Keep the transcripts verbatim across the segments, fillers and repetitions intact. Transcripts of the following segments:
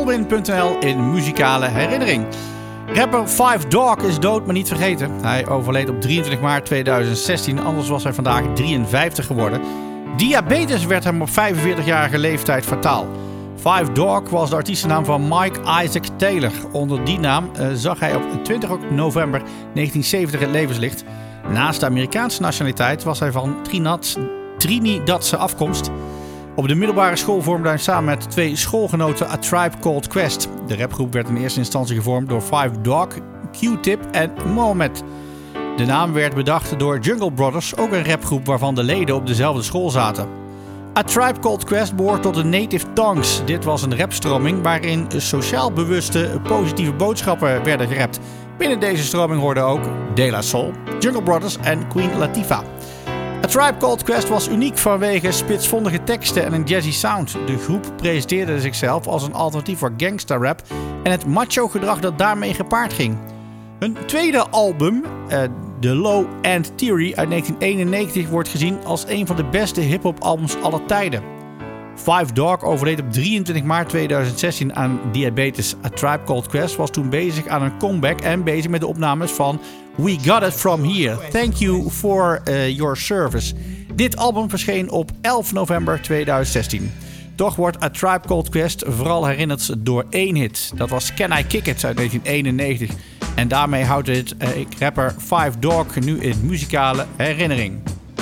Tolwyn punt n l in muzikale herinnering. Rapper Five Dog is dood, maar niet vergeten. Hij overleed op drieëntwintig maart tweeduizend zestien, anders was hij vandaag drieënvijftig geworden. Diabetes werd hem op vijfenveertigjarige leeftijd fataal. Five Dog was de artiestennaam van Mike Isaac Taylor. Onder die naam uh, zag hij op twintig november negentien zeventig het levenslicht. Naast de Amerikaanse nationaliteit was hij van Trinidad, Trinidadse afkomst. Op de middelbare school vormde hij samen met twee schoolgenoten A Tribe Called Quest. De rapgroep werd in eerste instantie gevormd door Five Dog, Q-Tip en Mohammed. De naam werd bedacht door Jungle Brothers, ook een rapgroep waarvan de leden op dezelfde school zaten. A Tribe Called Quest behoort tot de Native Tongues. Dit was een rapstroming waarin sociaal bewuste positieve boodschappen werden gerapt. Binnen deze stroming hoorden ook De La Soul, Jungle Brothers en Queen Latifah. A Tribe Called Quest was uniek vanwege spitsvondige teksten en een jazzy sound. De groep presenteerde zichzelf als een alternatief voor gangsterrap en het macho gedrag dat daarmee gepaard ging. Hun tweede album, uh, The Low End Theory uit negentien eenennegentig, wordt gezien als een van de beste hip-hop albums aller tijden. Five Dog overleed op drieëntwintig maart tweeduizend zestien aan diabetes. A Tribe Called Quest was toen bezig aan een comeback en bezig met de opnames van We Got It From Here. Thank you for uh, your service. Dit album verscheen op elf november tweeduizend zestien. Toch wordt A Tribe Called Quest vooral herinnerd door één hit. Dat was Can I Kick It uit negentien eenennegentig. En daarmee houdt dit uh, rapper Five Dog nu in muzikale herinnering.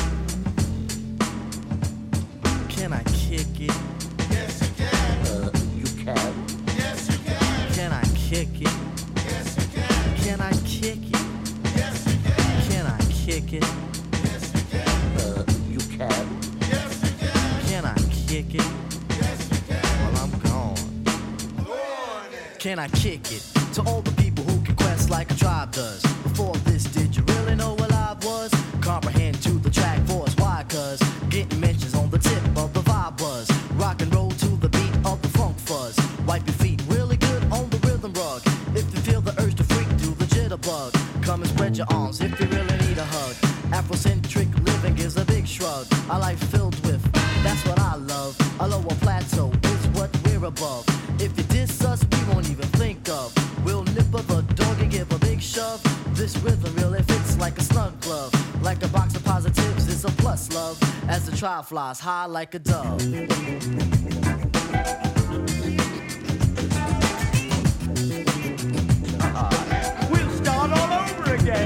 Can I kick it? Yes, you can. Uh, you can. Yes, you can. Can I kick it? Yes, you can. Can I kick it? Yes, you can. Can I kick it? Yes, you can. Uh, you can. Yes, you can. Can I kick it? Yes, you can. Well, I'm gone. Go on then. Can I kick it? To all the people who can quest like a tribe does. Before this, did you really know what I was? Comprehend to the track force. Why? Cause getting mentions on the tip of the vibe buzz. Rock and roll to the beat of the funk fuzz. Wipe your feet really good on the rhythm rug. If you feel the urge to freak, do the jitterbug. Come and spread your arms if you really need a hug. Afrocentric living is a big shrug. A life filled with, that's what I love. A lower plateau is what we're above. If you diss us, we won't even think of. We'll nip up a dog and give a big shove. This rhythm really fits like a snug glove. Like a box of positives, it's a plus love. As the trial flies high like a dove. We'll start all over again.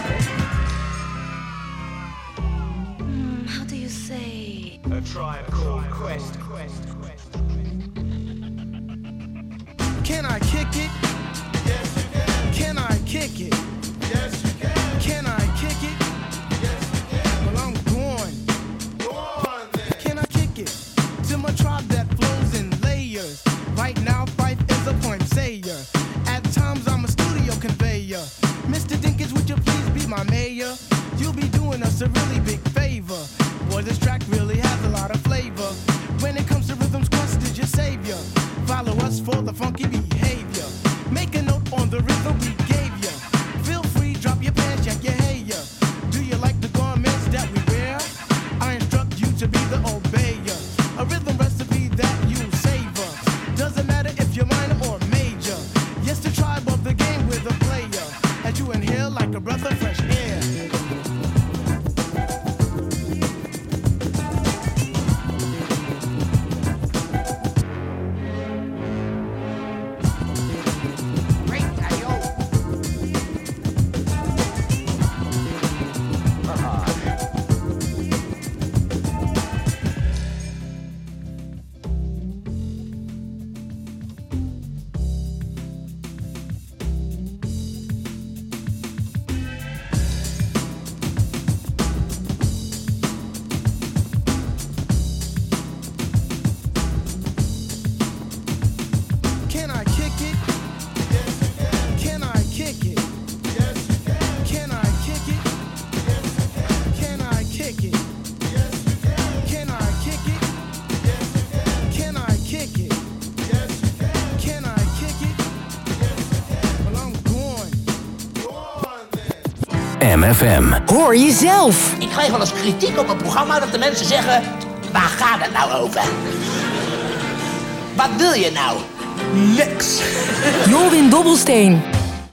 Hmm, how do you say? A Tribe Called Quest. Can I kick it? Yes, you can. Can I kick it? Yes, you can. Can I kick it? Yes, you can. Well, I'm going. Go on then. Can I kick it? To my tribe that flows in layers. Right now, Fife is a point sayer. At times, I'm a studio conveyor. Mister Dinkins, would you please be my mayor? You'll be doing us a really big favor. Boy, this track really has a lot of flavor. When it comes to rhythms, Quest is your savior. Follow us for the funky behavior. Make a note on the rhythm we gave ya. Feel free, drop your pants, check your hair. Do you like the garments that we wear? I instruct you to be the obeyer. A rhythm recipe that you savor. Doesn't matter if you're minor or major. Yes, the tribe of the game with a player. As you inhale like a breath of fresh air. M F M. Hoor jezelf. Ik geef wel eens kritiek op een programma dat de mensen zeggen... waar gaat het nou over? Wat wil je nou? Niks. Jorwin Dobbelsteen.